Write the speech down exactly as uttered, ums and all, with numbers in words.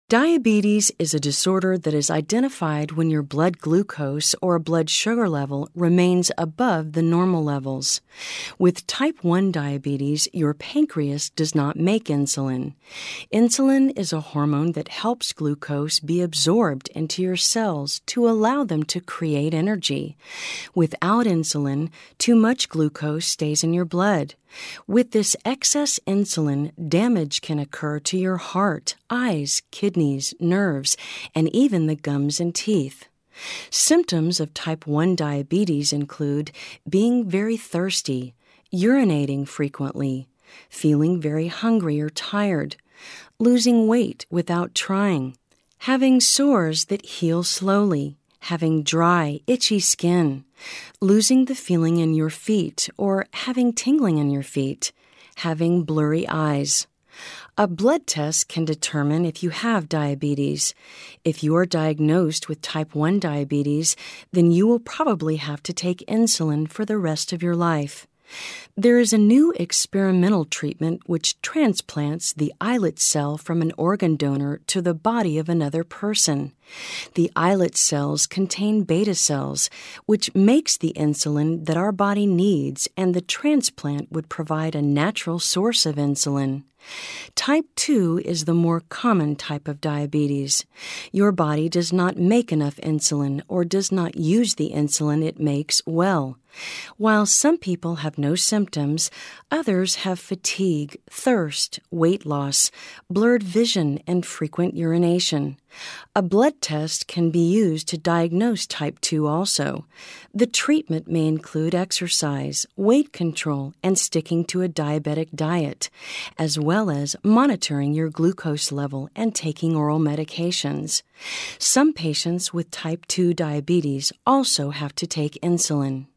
Diabetes is a disorder that is identified when your blood glucose or blood sugar level remains above the normal levels. With type one diabetes, your pancreas does not make insulin. Insulin is a hormone that helps glucose be absorbed into your cells to allow them to create energy. Without insulin, too much glucose stays in your blood. With this excess insulin, damage can occur to your heart, eyes, kidneys, nerves, and even the gums and teeth. Symptoms of type one diabetes include being very thirsty, urinating frequently, feeling very hungry or tired, losing weight without trying, having sores that heal slowly, having dry, itchy skin, losing the feeling in your feet or having tingling in your feet, having blurry eyes. A blood test can determine if you have diabetes. If you are diagnosed with type one diabetes, then you will probably have to take insulin for the rest of your life. There is a new experimental treatment which transplants the islet cell from an organ donor to the body of another person. The islet cells contain beta cells, which makes the insulin that our body needs, and the transplant would provide a natural source of insulin. Type two is the more common type of diabetes. Your body does not make enough insulin or does not use the insulin it makes well. While some people have no symptoms, others have fatigue, thirst, weight loss, blurred vision, and frequent urination. A blood test can be used to diagnose type two also. The treatment may include exercise, weight control, and sticking to a diabetic diet, as well as monitoring your glucose level and taking oral medications. Some patients with type two diabetes also have to take insulin.